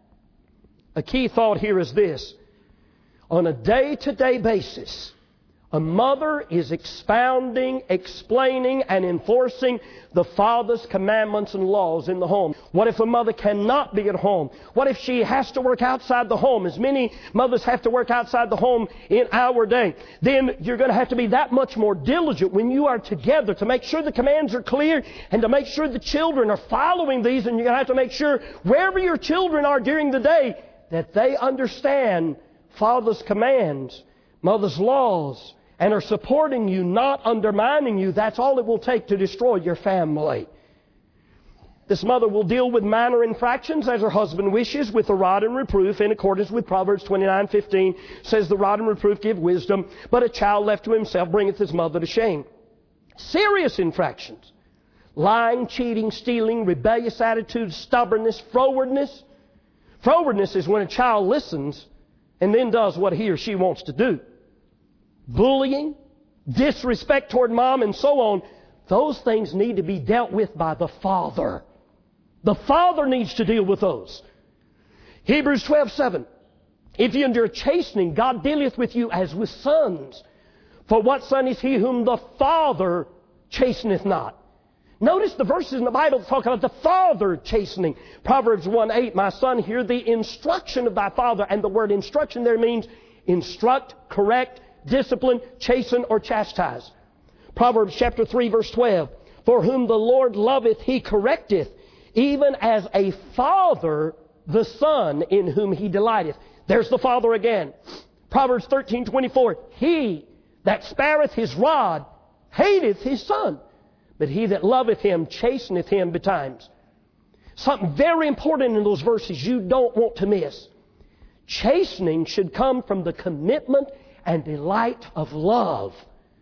S1: A key thought here is this. On a day-to-day basis, a mother is expounding, explaining, and enforcing the father's commandments and laws in the home. What if a mother cannot be at home? What if she has to work outside the home? As many mothers have to work outside the home in our day. Then you're going to have to be that much more diligent when you are together to make sure the commands are clear and to make sure the children are following these. And you're going to have to make sure wherever your children are during the day that they understand father's commands, mother's laws, and are supporting you, not undermining you. That's all it will take to destroy your family. This mother will deal with minor infractions as her husband wishes with the rod and reproof in accordance with Proverbs 29:15. Says the rod and reproof give wisdom, but a child left to himself bringeth his mother to shame. Serious infractions. Lying, cheating, stealing, rebellious attitudes, stubbornness, frowardness. Frowardness is when a child listens and then does what he or she wants to do. Bullying, disrespect toward mom, and so on. Those things need to be dealt with by the father. The father needs to deal with those. Hebrews 12:7. If you endure chastening, God dealeth with you as with sons. For what son is he whom the father chasteneth not? Notice the verses in the Bible that talk about the father chastening. Proverbs 1:8, my son, hear the instruction of thy father. And the word instruction there means instruct, correct, discipline, chasten, or chastise. Proverbs chapter 3, verse 12. For whom the Lord loveth, he correcteth, even as a father the son in whom he delighteth. There's the father again. Proverbs 13:24. He that spareth his rod hateth his son, but he that loveth him chasteneth him betimes. Something very important in those verses you don't want to miss. Chastening should come from the commitment and delight of love,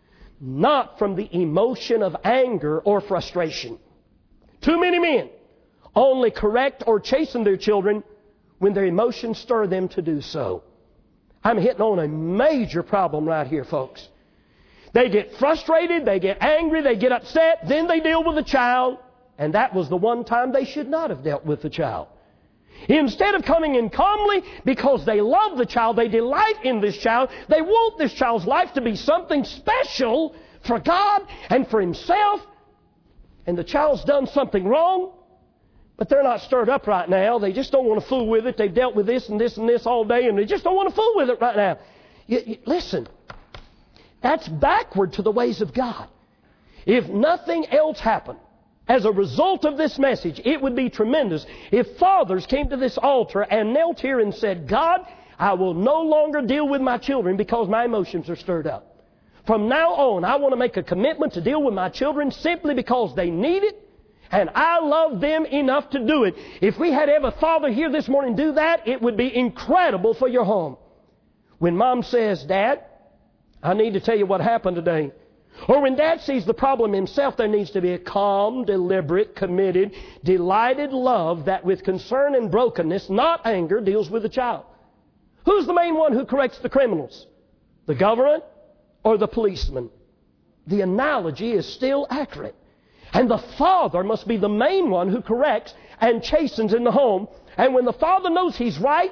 S1: not from the emotion of anger or frustration. Too many men only correct or chasten their children when their emotions stir them to do so. I'm hitting on a major problem right here, folks. They get frustrated, they get angry, they get upset, then they deal with the child, and that was the one time they should not have dealt with the child. Instead of coming in calmly because they love the child, they delight in this child, they want this child's life to be something special for God and for Himself, and the child's done something wrong, but they're not stirred up right now. They just don't want to fool with it. They've dealt with this and this and this all day, and they just don't want to fool with it right now. Listen, that's backward to the ways of God. If nothing else happened as a result of this message, it would be tremendous if fathers came to this altar and knelt here and said, God, I will no longer deal with my children because my emotions are stirred up. From now on, I want to make a commitment to deal with my children simply because they need it, and I love them enough to do it. If we had every father here this morning do that, it would be incredible for your home. When Mom says, Dad, I need to tell you what happened today. Or when Dad sees the problem himself, there needs to be a calm, deliberate, committed, delighted love that with concern and brokenness, not anger, deals with the child. Who's the main one who corrects the criminals? The government or the policeman? The analogy is still accurate. And the father must be the main one who corrects and chastens in the home. And when the father knows he's right,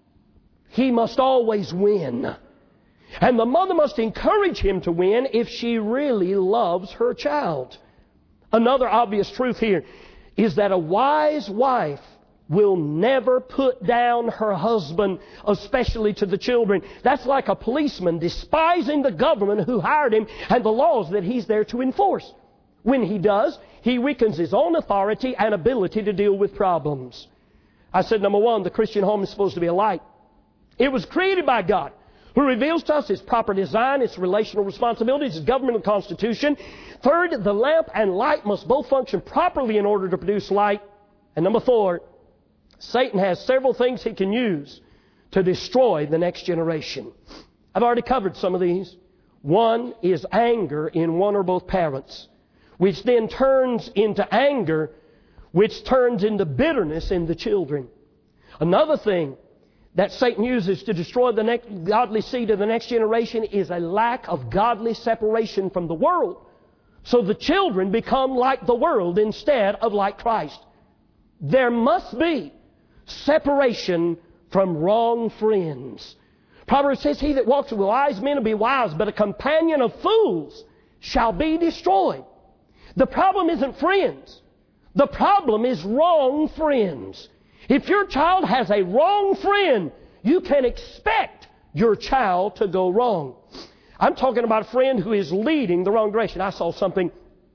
S1: he must always win. And the mother must encourage him to win if she really loves her child. Another obvious truth here is that a wise wife will never put down her husband, especially to the children. That's like a policeman despising the government who hired him and the laws that he's there to enforce. When he does, he weakens his own authority and ability to deal with problems. I said, number one, the Christian home is supposed to be a light. It was created by God, who reveals to us His proper design, His relational responsibilities, His governmental constitution. Third, the lamp and light must both function properly in order to produce light. And number four, Satan has several things he can use to destroy the next generation. I've already covered some of these. One is anger in one or both parents, which then turns into anger, which turns into bitterness in the children. Another thing that Satan uses to destroy the next godly seed of the next generation is a lack of godly separation from the world. So the children become like the world instead of like Christ. There must be separation from wrong friends. Proverbs says, He that walks with wise men will be wise, but a companion of fools shall be destroyed. The problem isn't friends. The problem is wrong friends. If your child has a wrong friend, you can expect your child to go wrong. I'm talking about a friend who is leading the wrong direction. I saw something.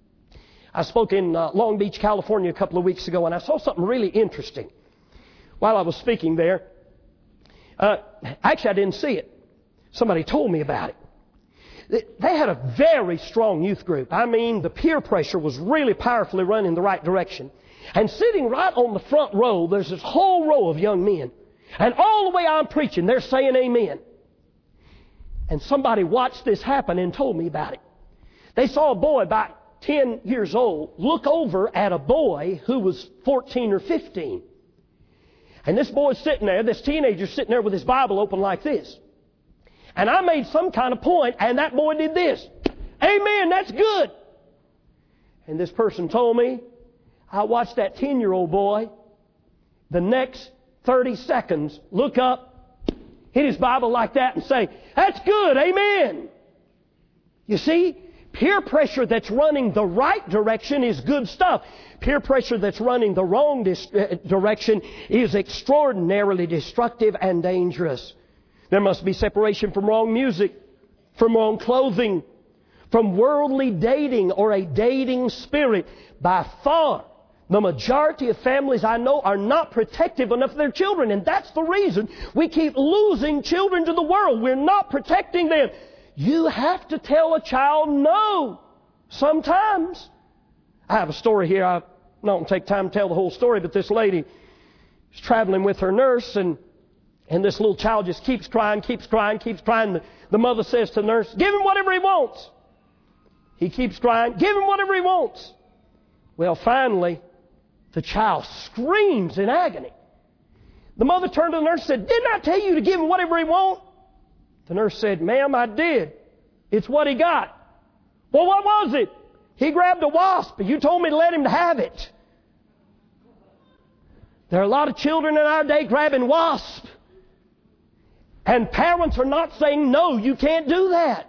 S1: I spoke in Long Beach, California a couple of weeks ago, and I saw something really interesting while I was speaking there. Actually, I didn't see it. Somebody told me about it. They had a very strong youth group. I mean, the peer pressure was really powerfully run in the right direction. And sitting right on the front row, there's this whole row of young men. And all the way I'm preaching, they're saying amen. And somebody watched this happen and told me about it. They saw a boy about 10 years old look over at a boy who was 14 or 15. And this boy's sitting there, this teenager's sitting there with his Bible open like this. And I made some kind of point, and that boy did this. Amen, that's good. And this person told me, I watched that 10-year-old boy the next 30 seconds look up, hit his Bible like that and say, that's good, amen. You see, peer pressure that's running the right direction is good stuff. Peer pressure that's running the wrong direction is extraordinarily destructive and dangerous. There must be separation from wrong music, from wrong clothing, from worldly dating or a dating spirit. By far, the majority of families I know are not protective enough of their children, and that's the reason we keep losing children to the world. We're not protecting them. You have to tell a child no sometimes. I have a story here. I'm not going to take time to tell the whole story, but this lady is traveling with her nurse, and this little child just keeps crying. The mother says to the nurse, "Give him whatever he wants." He keeps crying. "Give him whatever he wants." Well, finally, the child screams in agony. The mother turned to the nurse and said, "Didn't I tell you to give him whatever he wants?" The nurse said, "Ma'am, I did. It's what he got." "Well, what was it?" "He grabbed a wasp. You told me to let him have it." There are a lot of children in our day grabbing wasps. And parents are not saying, "No, you can't do that."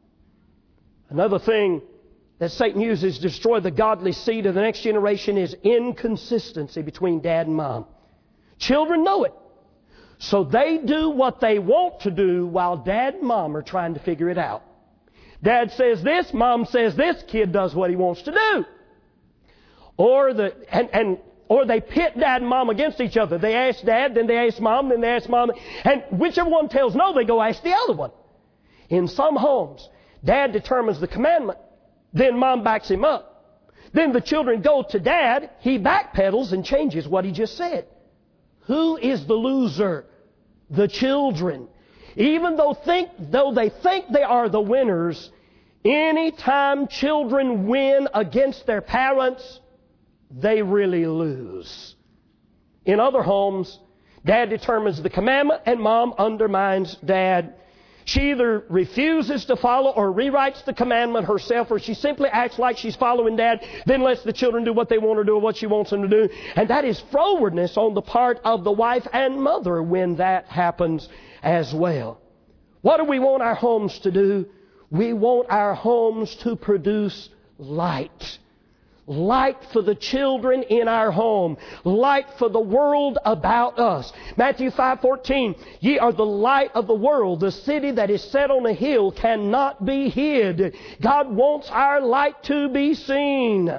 S1: Another thing that Satan uses to destroy the godly seed of the next generation is inconsistency between dad and mom. Children know it. So they do what they want to do while dad and mom are trying to figure it out. Dad says this, mom says this, kid does what he wants to do. Or they pit dad and mom against each other. They ask dad, then they ask mom, then they ask mom. And whichever one tells no, they go ask the other one. In some homes, dad determines the commandment. Then mom backs him up. Then the children go to dad. He backpedals and changes what he just said. Who is the loser? The children. Even though they think they are the winners, anytime children win against their parents, they really lose. In other homes, dad determines the commandment and mom undermines dad. She either refuses to follow or rewrites the commandment herself, or she simply acts like she's following dad, then lets the children do what they want to do or what she wants them to do. And that is frowardness on the part of the wife and mother when that happens as well. What do we want our homes to do? We want our homes to produce light. Light for the children in our home. Light for the world about us. Matthew 5:14, "Ye are the light of the world. The city that is set on a hill cannot be hid." God wants our light to be seen.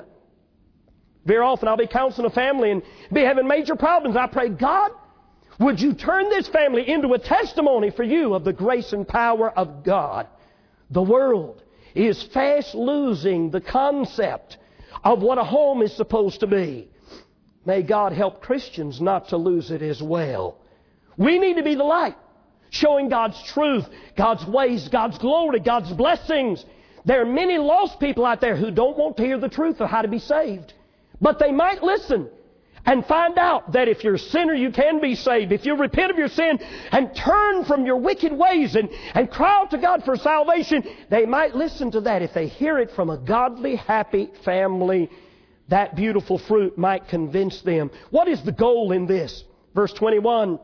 S1: Very often I'll be counseling a family and be having major problems. I pray, "God, would you turn this family into a testimony for you of the grace and power of God?" The world is fast losing the concept of what a home is supposed to be. May God help Christians not to lose it as well. We need to be the light, showing God's truth, God's ways, God's glory, God's blessings. There are many lost people out there who don't want to hear the truth of how to be saved. But they might listen and find out that if you're a sinner, you can be saved. If you repent of your sin and turn from your wicked ways and cry out to God for salvation, they might listen to that. If they hear it from a godly, happy family, that beautiful fruit might convince them. What is the goal in this? Verse 21,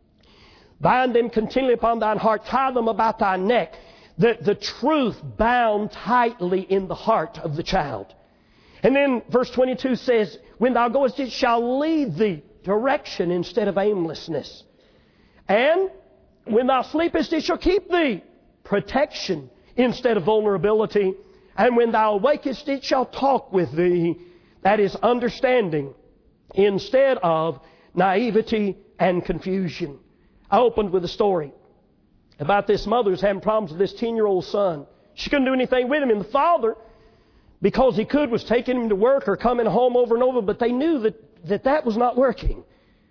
S1: "Bind them continually upon thine heart, tie them about thy neck." The truth bound tightly in the heart of the child. And then verse 22 says, "When thou goest, it shall lead thee," direction instead of aimlessness. "And when thou sleepest, it shall keep thee," protection instead of vulnerability. "And when thou awakest, it shall talk with thee," that is understanding instead of naivety and confusion. I opened with a story about this mother who's having problems with this 10-year-old son. She couldn't do anything with him, and the father, because he could, was taking him to work or coming home over and over, but they knew that was not working.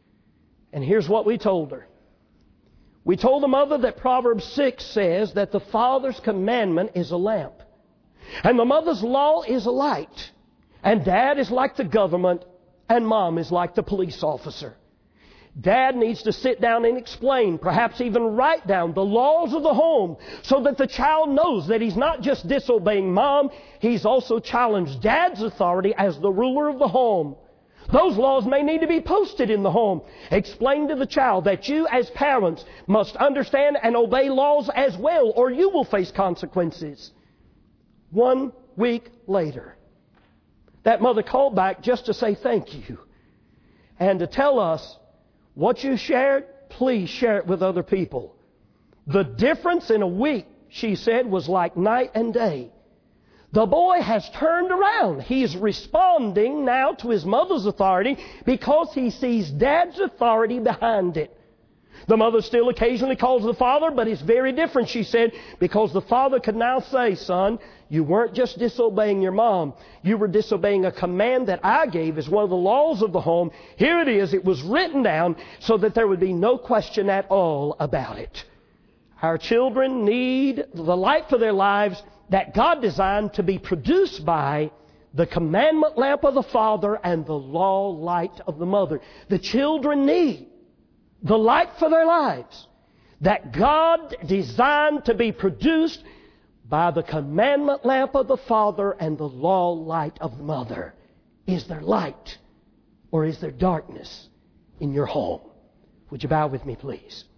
S1: And here's what we told her. We told the mother that Proverbs 6 says that the father's commandment is a lamp, and the mother's law is a light, and dad is like the government, and mom is like the police officer. Dad needs to sit down and explain, perhaps even write down the laws of the home so that the child knows that he's not just disobeying mom, he's also challenged dad's authority as the ruler of the home. Those laws may need to be posted in the home. Explain to the child that you as parents must understand and obey laws as well, or you will face consequences. 1 week later, that mother called back just to say thank you and to tell us, "What you shared, please share it with other people." The difference in a week, she said, was like night and day. The boy has turned around. He's responding now to his mother's authority because he sees dad's authority behind it. The mother still occasionally calls the father, but it's very different, she said, because the father could now say, son, you weren't just disobeying your mom. You were disobeying a command that I gave as one of the laws of the home. Here it is. It was written down so that there would be no question at all about it. Our children need the light for their lives that God designed to be produced by the commandment lamp of the father and the law light of the mother. The children need the light for their lives that God designed to be produced by the commandment lamp of the father and the law light of the mother. Is there light or is there darkness in your home? Would you bow with me, please?